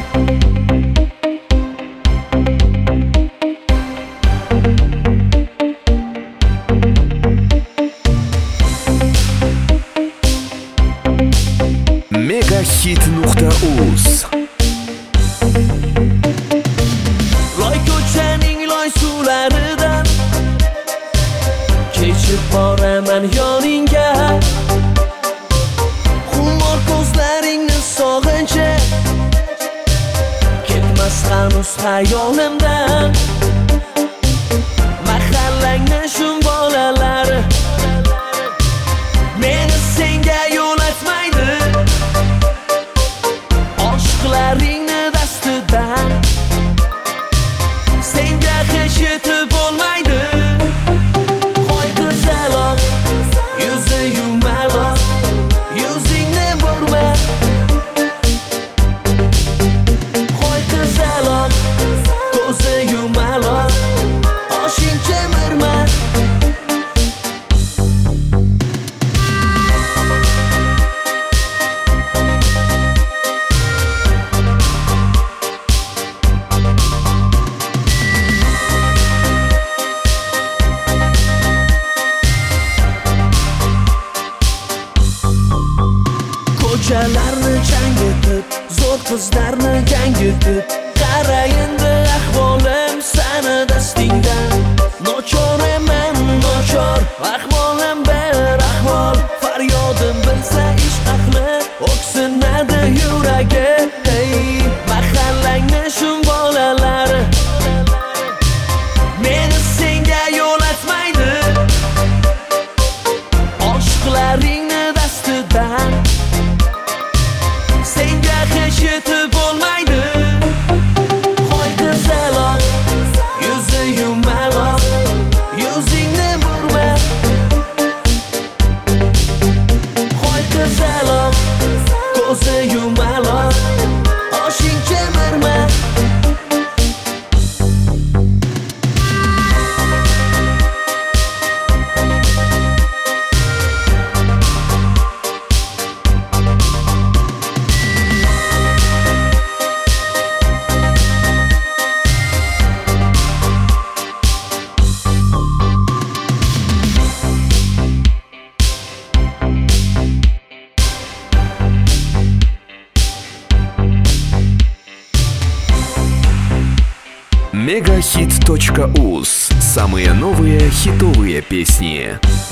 Megahit.uz. Loy ko'chaning loy suvlaridan kechib boraman yoningga. Xumor ko'zlaringni sog'incha ketmas hanuz xayolimdan. Mahallangni shum bolalari meni senga yo'latmaydi. Oshqlaringni dastidan senga hech yetib bo'lmaydi. Qo'y qizaloq, yuzi yumaloq, yuzingni burma. Qo'y qizaloq, ko'zi yumaloq, oshing chemirma. Ko'chalarni changitib, zo'r qizlarni gangitib, qara endi ahvolim sani dastingdan. Nochor eman, nochor, ahvolim bir ahvol. Faryodim bilsa ish ahli, o'ksinadi yuragi. Hey, mahallangni shum bolalari meni senga yo'latmaydi. Oshqlaringni dastidan senga hech yetib bo'lmaydi. Qo'y qizaloq, yuzi yumaloq, yuzingni burma. Qo'y qizaloq, ko'zi yumaloq, oshing chemirma. Megahit.uz. Самые новые хитовые песни.